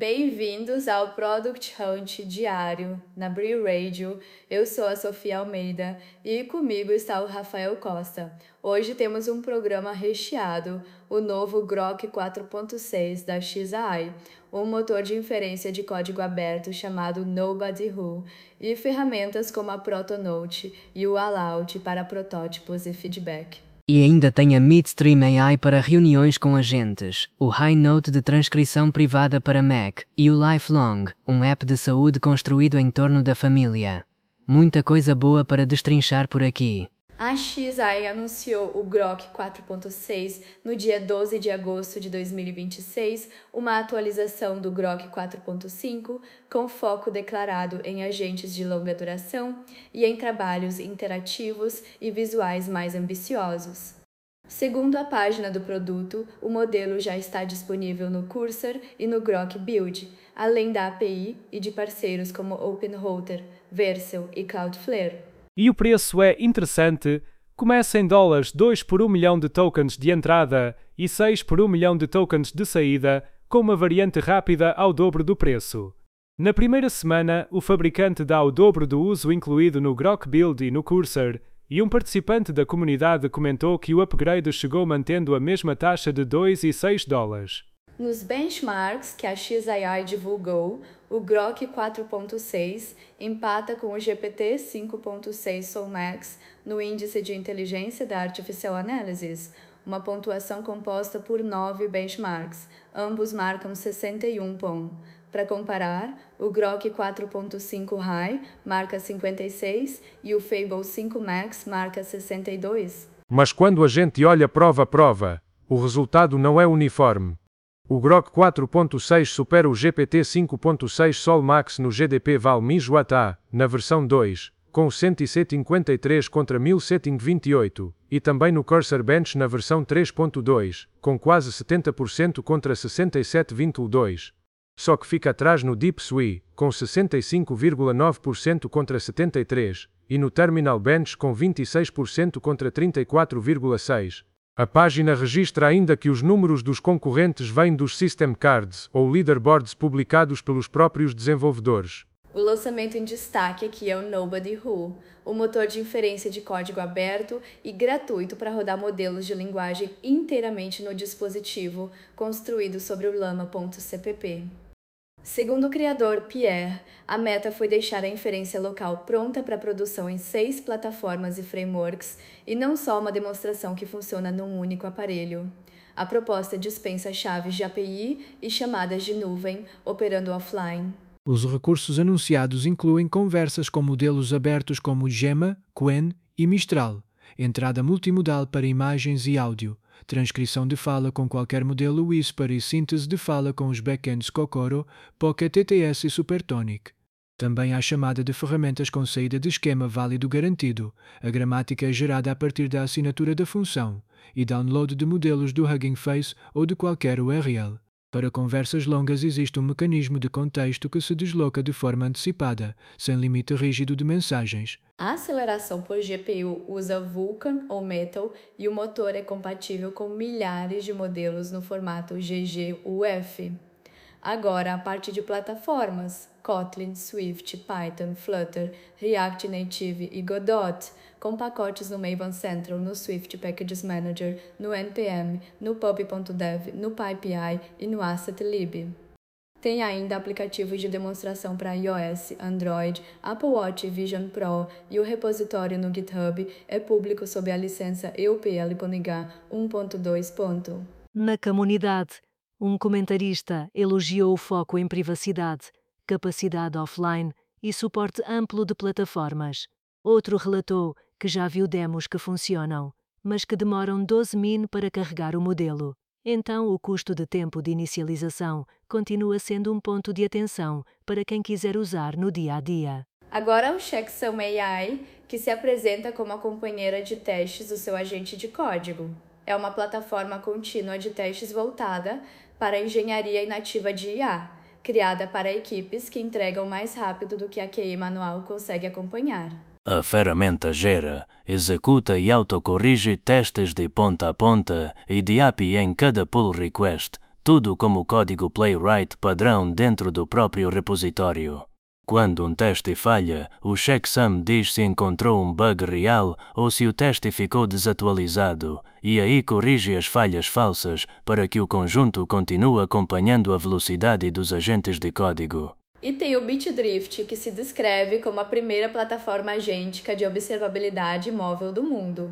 Bem-vindos ao Product Hunt diário na Bree Radio. Eu sou a Sofia Almeida e comigo está o Rafael Costa. Hoje temos um programa recheado, o novo Grok 4.6 da XAI, um motor de inferência de código aberto chamado Nobody Who, e ferramentas como a Protonote e o Allout para protótipos e feedback. E ainda tem a Midstream AI para reuniões com agentes, o HighNote de transcrição privada para Mac e o Lifelong, um app de saúde construído em torno da família. Muita coisa boa para destrinchar por aqui. A XAI anunciou o Grok 4.6 no dia 12 de agosto de 2026, uma atualização do Grok 4.5 com foco declarado em agentes de longa duração e em trabalhos interativos e visuais mais ambiciosos. Segundo a página do produto, o modelo já está disponível no Cursor e no Grok Build, além da API e de parceiros como OpenRouter, Vercel e Cloudflare. E o preço é interessante, começa em $2 por 1 milhão de tokens de entrada e 6 por 1 milhão de tokens de saída, com uma variante rápida ao dobro do preço. Na primeira semana, o fabricante dá o dobro do uso incluído no Grok Build e no Cursor, e um participante da comunidade comentou que o upgrade chegou mantendo a mesma taxa de $2 e $6. Nos benchmarks que a XAI divulgou, o Grok 4.6 empata com o GPT 5.6 Solmax no Índice de Inteligência da Artificial Analysis, uma pontuação composta por 9 benchmarks, ambos marcam 61 pontos. Para comparar, o Grok 4.5 High marca 56 e o Fable 5 Max marca 62. Mas quando a gente olha prova a prova, o resultado não é uniforme. O Grok 4.6 supera o GPT 5.6 Sol Max no GDP Val Mijuatá, na versão 2, com 153 contra 1728, e também no Cursor Bench na versão 3.2, com quase 70% contra 67,2. Só que fica atrás no DeepSui, com 65,9% contra 73%, e no Terminal Bench com 26% contra 34,6%. A página registra ainda que os números dos concorrentes vêm dos System Cards, ou leaderboards publicados pelos próprios desenvolvedores. O lançamento em destaque aqui é o Nobody Who, o motor de inferência de código aberto e gratuito para rodar modelos de linguagem inteiramente no dispositivo, construído sobre o Llama.cpp. Segundo o criador Pierre, a meta foi deixar a inferência local pronta para produção em 6 plataformas e frameworks, e não só uma demonstração que funciona num único aparelho. A proposta dispensa chaves de API e chamadas de nuvem, operando offline. Os recursos anunciados incluem conversas com modelos abertos como Gemma, Qwen e Mistral, entrada multimodal para imagens e áudio, transcrição de fala com qualquer modelo Whisper e síntese de fala com os backends Kokoro, Pocket TTS e Supertonic. Também há chamada de ferramentas com saída de esquema válido garantido, a gramática é gerada a partir da assinatura da função, e download de modelos do Hugging Face ou de qualquer URL. Para conversas longas existe um mecanismo de contexto que se desloca de forma antecipada, sem limite rígido de mensagens. A aceleração por GPU usa Vulkan ou Metal e o motor é compatível com milhares de modelos no formato GGUF. Agora, a parte de plataformas: Kotlin, Swift, Python, Flutter, React Native e Godot, com pacotes no Maven Central, no Swift Packages Manager, no NPM, no pub.dev, no PyPI e no AssetLib. Tem ainda aplicativos de demonstração para iOS, Android, Apple Watch e Vision Pro, e o repositório no GitHub é público sob a licença EUPL-PNG 1.2. Na comunidade, um comentarista elogiou o foco em privacidade, capacidade offline e suporte amplo de plataformas. Outro relatou que já viu demos que funcionam, mas que demoram 12 min para carregar o modelo. Então, o custo de tempo de inicialização continua sendo um ponto de atenção para quem quiser usar no dia a dia. Agora o Checksum AI, que se apresenta como a companheira de testes do seu agente de código. É uma plataforma contínua de testes voltada para a engenharia inativa de IA, criada para equipes que entregam mais rápido do que a QI manual consegue acompanhar. A ferramenta gera, executa e autocorrige testes de ponta a ponta e de API em cada pull request, tudo como código Playwright padrão dentro do próprio repositório. Quando um teste falha, o checksum diz se encontrou um bug real ou se o teste ficou desatualizado, e aí corrige as falhas falsas para que o conjunto continue acompanhando a velocidade dos agentes de código. E tem o Bitdrift, que se descreve como a primeira plataforma agêntica de observabilidade móvel do mundo.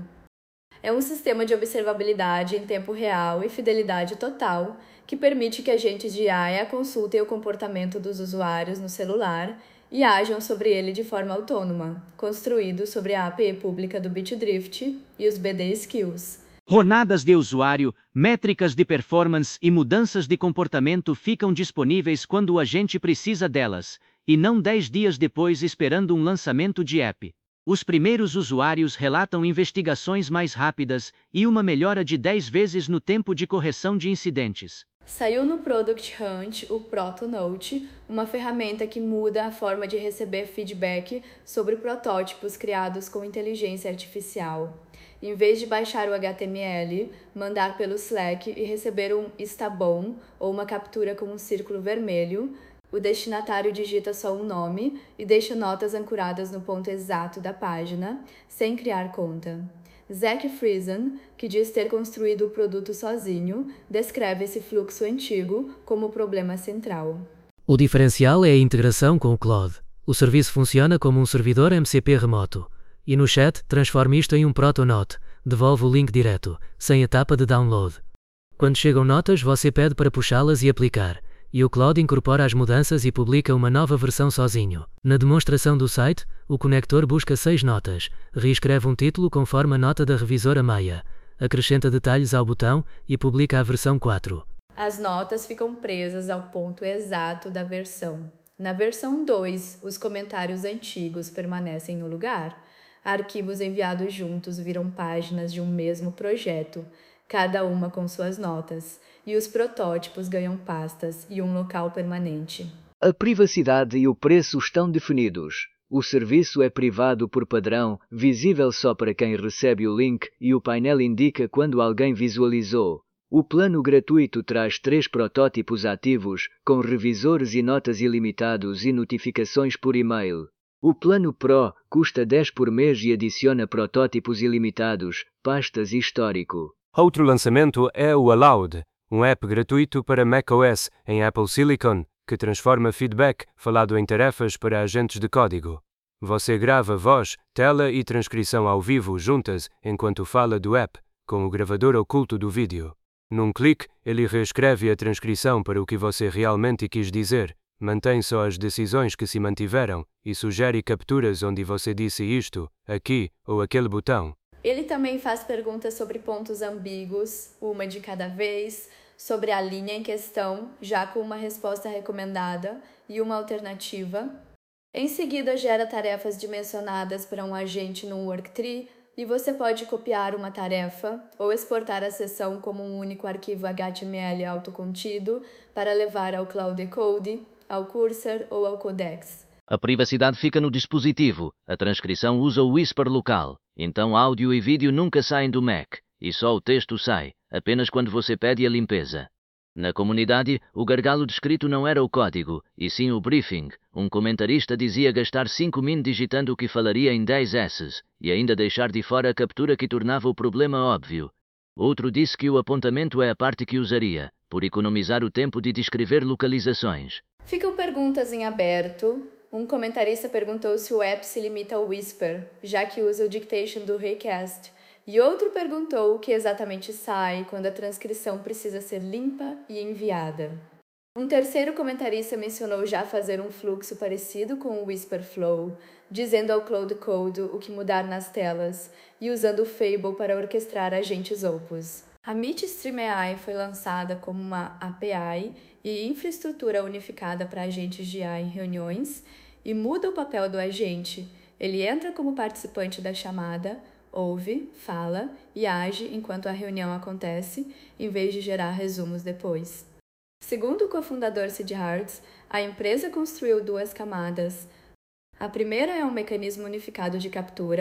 É um sistema de observabilidade em tempo real e fidelidade total, que permite que agentes de IA consultem o comportamento dos usuários no celular e ajam sobre ele de forma autônoma, construído sobre a API pública do Bitdrift e os BD Skills. Jornadas de usuário, métricas de performance e mudanças de comportamento ficam disponíveis quando o agente precisa delas, e não 10 dias depois esperando um lançamento de app. Os primeiros usuários relatam investigações mais rápidas e uma melhora de 10 vezes no tempo de correção de incidentes. Saiu no Product Hunt o ProtoNote, uma ferramenta que muda a forma de receber feedback sobre protótipos criados com inteligência artificial. Em vez de baixar o HTML, mandar pelo Slack e receber um "está bom" ou uma captura com um círculo vermelho, o destinatário digita só um nome e deixa notas ancoradas no ponto exato da página, sem criar conta. Zach Friesen, que diz ter construído o produto sozinho, descreve esse fluxo antigo como o problema central. O diferencial é a integração com o cloud. O serviço funciona como um servidor MCP remoto. E no chat, transforma isto em um ProtoNote, devolve o link direto, sem etapa de download. Quando chegam notas, você pede para puxá-las e aplicar. E o cloud incorpora as mudanças e publica uma nova versão sozinho. Na demonstração do site, o conector busca 6 notas, reescreve um título conforme a nota da revisora Maya, acrescenta detalhes ao botão e publica a versão 4. As notas ficam presas ao ponto exato da versão. Na versão 2, os comentários antigos permanecem no lugar. Arquivos enviados juntos viram páginas de um mesmo projeto, cada uma com suas notas, e os protótipos ganham pastas e um local permanente. A privacidade e o preço estão definidos. O serviço é privado por padrão, visível só para quem recebe o link, e o painel indica quando alguém visualizou. O plano gratuito traz 3 protótipos ativos, com revisores e notas ilimitados e notificações por e-mail. O plano Pro custa 10 por mês e adiciona protótipos ilimitados, pastas e histórico. Outro lançamento é o Aloud, um app gratuito para macOS em Apple Silicon, que transforma feedback falado em tarefas para agentes de código. Você grava voz, tela e transcrição ao vivo juntas enquanto fala do app, com o gravador oculto do vídeo. Num clique, ele reescreve a transcrição para o que você realmente quis dizer, mantém só as decisões que se mantiveram e sugere capturas onde você disse isto, aqui ou aquele botão. Ele também faz perguntas sobre pontos ambíguos, uma de cada vez, sobre a linha em questão, já com uma resposta recomendada e uma alternativa. Em seguida, gera tarefas dimensionadas para um agente no worktree e você pode copiar uma tarefa ou exportar a seção como um único arquivo HTML autocontido para levar ao Cloud Code, ao Cursor ou ao Codex. A privacidade fica no dispositivo. A transcrição usa o Whisper local. Então áudio e vídeo nunca saem do Mac, e só o texto sai, apenas quando você pede a limpeza. Na comunidade, o gargalo descrito não era o código, e sim o briefing. Um comentarista dizia gastar 5 min digitando o que falaria em 10 S's, e ainda deixar de fora a captura que tornava o problema óbvio. Outro disse que o apontamento é a parte que usaria, por economizar o tempo de descrever localizações. Ficam perguntas em aberto. Um comentarista perguntou se o app se limita ao Whisper, já que usa o dictation do Recast, e outro perguntou o que exatamente sai quando a transcrição precisa ser limpa e enviada. Um terceiro comentarista mencionou já fazer um fluxo parecido com o Whisper Flow, dizendo ao Cloud Code o que mudar nas telas e usando o Fable para orquestrar agentes Opus. A Midstream AI foi lançada como uma API e infraestrutura unificada para agentes de AI em reuniões e muda o papel do agente. Ele entra como participante da chamada, ouve, fala e age enquanto a reunião acontece, em vez de gerar resumos depois. Segundo o cofundador Sid Hartz, a empresa construiu 2 camadas. A primeira é um mecanismo unificado de captura,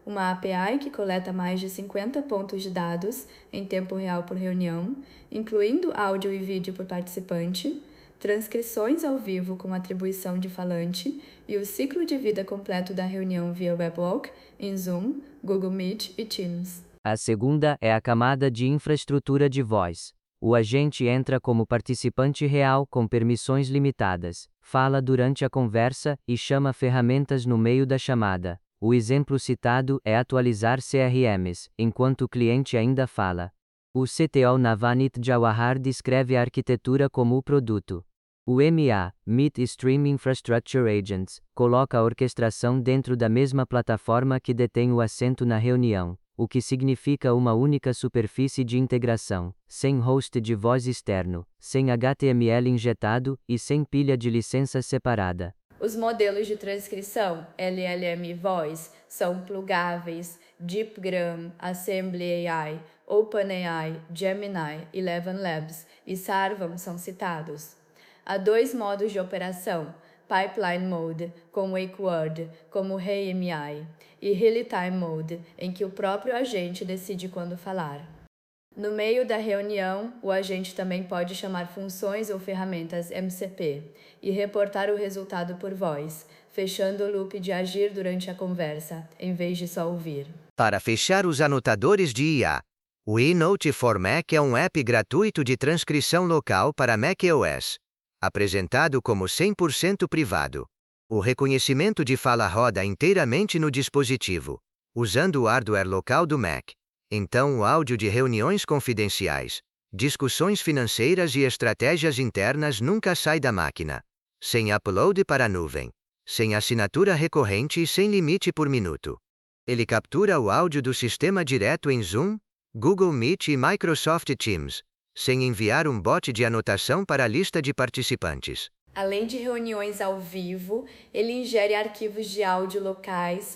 uma API que coleta mais de 50 pontos de dados em tempo real por reunião, incluindo áudio e vídeo por participante, transcrições ao vivo com atribuição de falante e o ciclo de vida completo da reunião via Weblock, em Zoom, Google Meet e Teams. A segunda é a camada de infraestrutura de voz. O agente entra como participante real com permissões limitadas, fala durante a conversa e chama ferramentas no meio da chamada. O exemplo citado é atualizar CRMs, enquanto o cliente ainda fala. O CTO Navneet Jawahar descreve a arquitetura como o produto. O MA, Meet Stream Infrastructure Agents, coloca a orquestração dentro da mesma plataforma que detém o assento na reunião, o que significa uma única superfície de integração, sem host de voz externo, sem HTML injetado e sem pilha de licença separada. Os modelos de transcrição LLM Voice são plugáveis, DeepGram, Assembly AI, OpenAI, Gemini, Eleven Labs e Sarvam são citados. Há 2 modos de operação, Pipeline Mode, com WakeWord, como ReiMI, e Real Time Mode, em que o próprio agente decide quando falar. No meio da reunião, o agente também pode chamar funções ou ferramentas MCP e reportar o resultado por voz, fechando o loop de agir durante a conversa, em vez de só ouvir. Para fechar os anotadores de IA, o eNote for Mac é um app gratuito de transcrição local para macOS, apresentado como 100% privado. O reconhecimento de fala roda inteiramente no dispositivo, usando o hardware local do Mac. Então o áudio de reuniões confidenciais, discussões financeiras e estratégias internas nunca sai da máquina. Sem upload para a nuvem. Sem assinatura recorrente e sem limite por minuto. Ele captura o áudio do sistema direto em Zoom, Google Meet e Microsoft Teams, sem enviar um bot de anotação para a lista de participantes. Além de reuniões ao vivo, ele ingere arquivos de áudio locais,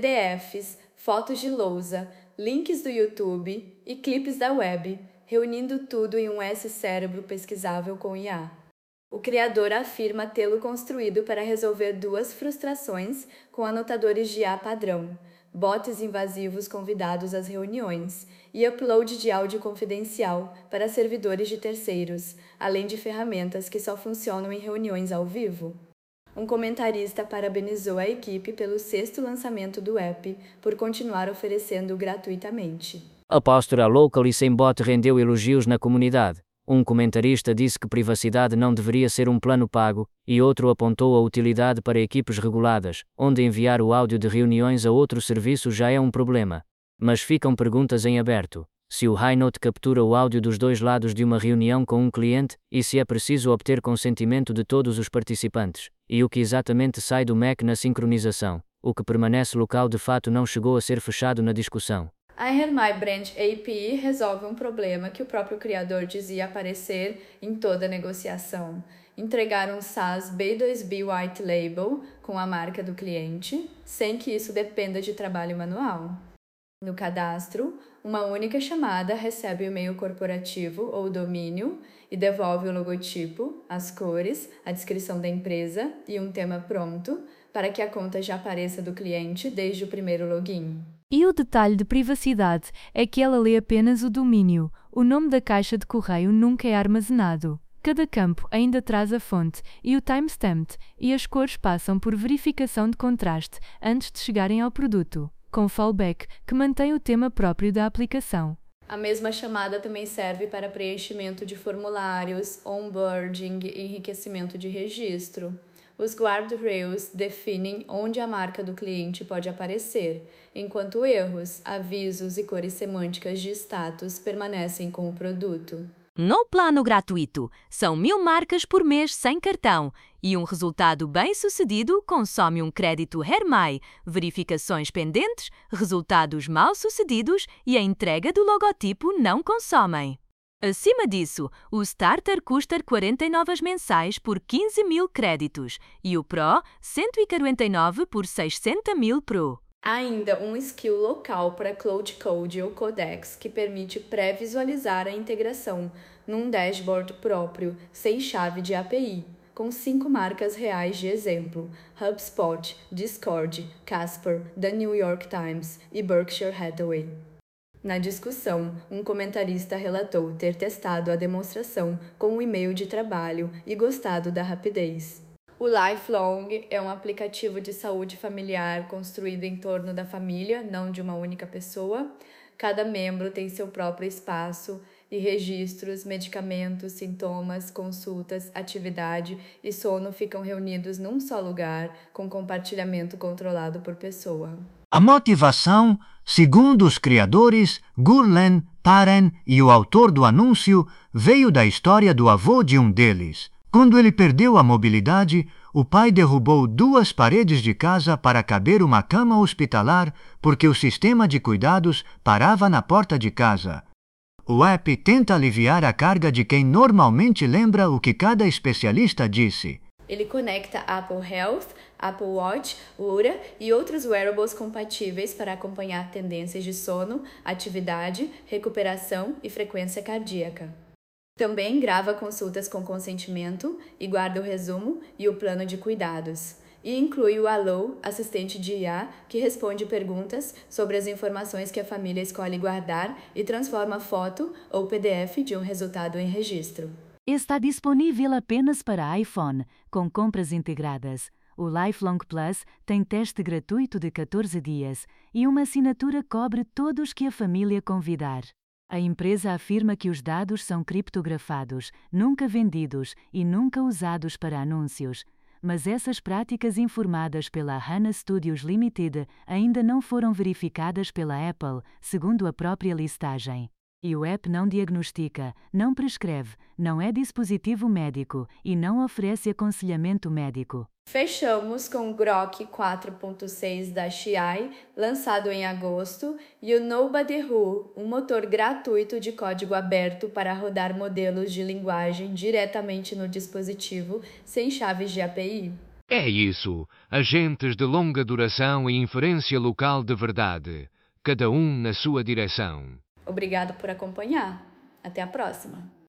PDFs, fotos de lousa, links do YouTube e clipes da web, reunindo tudo em um S-cérebro pesquisável com IA. O criador afirma tê-lo construído para resolver 2 frustrações com anotadores de IA padrão, bots invasivos convidados às reuniões e upload de áudio confidencial para servidores de terceiros, além de ferramentas que só funcionam em reuniões ao vivo. Um comentarista parabenizou a equipe pelo 6º lançamento do app por continuar oferecendo gratuitamente. A postura local e sem bot rendeu elogios na comunidade. Um comentarista disse que privacidade não deveria ser um plano pago, e outro apontou a utilidade para equipes reguladas, onde enviar o áudio de reuniões a outro serviço já é um problema. Mas ficam perguntas em aberto. Se o ENote captura o áudio dos 2 lados de uma reunião com um cliente, e se é preciso obter consentimento de todos os participantes, e o que exatamente sai do Mac na sincronização, o que permanece local de fato não chegou a ser fechado na discussão. A RMI Branch API resolve um problema que o próprio criador dizia aparecer em toda a negociação. Entregar um SaaS B2B White Label com a marca do cliente, sem que isso dependa de trabalho manual. No cadastro, uma única chamada recebe o e-mail corporativo ou domínio e devolve o logotipo, as cores, a descrição da empresa e um tema pronto, para que a conta já apareça do cliente desde o primeiro login. E o detalhe de privacidade é que ela lê apenas o domínio, o nome da caixa de correio nunca é armazenado. Cada campo ainda traz a fonte e o timestamp, e as cores passam por verificação de contraste antes de chegarem ao produto, com fallback que mantém o tema próprio da aplicação. A mesma chamada também serve para preenchimento de formulários, onboarding e enriquecimento de registro. Os guardrails definem onde a marca do cliente pode aparecer, enquanto erros, avisos e cores semânticas de status permanecem com o produto. No plano gratuito, são 1000 marcas por mês sem cartão e um resultado bem-sucedido consome um crédito RMI, verificações pendentes, resultados mal-sucedidos e a entrega do logotipo não consomem. Acima disso, o Starter custa 49 mensais por 15.000 créditos e o Pro 149 por 600.000 Pro. Há ainda um skill local para Cloud Code ou Codex que permite pré-visualizar a integração num dashboard próprio, sem chave de API, com 5 marcas reais de exemplo: HubSpot, Discord, Casper, The New York Times e Berkshire Hathaway. Na discussão, um comentarista relatou ter testado a demonstração com um e-mail de trabalho e gostado da rapidez. O Lifelong é um aplicativo de saúde familiar construído em torno da família, não de uma única pessoa. Cada membro tem seu próprio espaço e registros, medicamentos, sintomas, consultas, atividade e sono ficam reunidos num só lugar, com compartilhamento controlado por pessoa. A motivação, segundo os criadores, Gurlen, Paren e o autor do anúncio, veio da história do avô de um deles. Quando ele perdeu a mobilidade, o pai derrubou 2 paredes de casa para caber uma cama hospitalar porque o sistema de cuidados parava na porta de casa. O app tenta aliviar a carga de quem normalmente lembra o que cada especialista disse. Ele conecta Apple Health, Apple Watch, Oura e outros wearables compatíveis para acompanhar tendências de sono, atividade, recuperação e frequência cardíaca. Também grava consultas com consentimento e guarda o resumo e o plano de cuidados. E inclui o Allo, assistente de IA, que responde perguntas sobre as informações que a família escolhe guardar e transforma foto ou PDF de um resultado em registro. Está disponível apenas para iPhone, com compras integradas. O Lifelong Plus tem teste gratuito de 14 dias e uma assinatura cobre todos que a família convidar. A empresa afirma que os dados são criptografados, nunca vendidos e nunca usados para anúncios. Mas essas práticas informadas pela HANA Studios Limited ainda não foram verificadas pela Apple, segundo a própria listagem. E o app não diagnostica, não prescreve, não é dispositivo médico e não oferece aconselhamento médico. Fechamos com o Grok 4.6 da Xiai, lançado em agosto, e o Nobody Who, um motor gratuito de código aberto para rodar modelos de linguagem diretamente no dispositivo, sem chaves de API. É isso, agentes de longa duração e inferência local de verdade, cada um na sua direção. Obrigado por acompanhar. Até a próxima!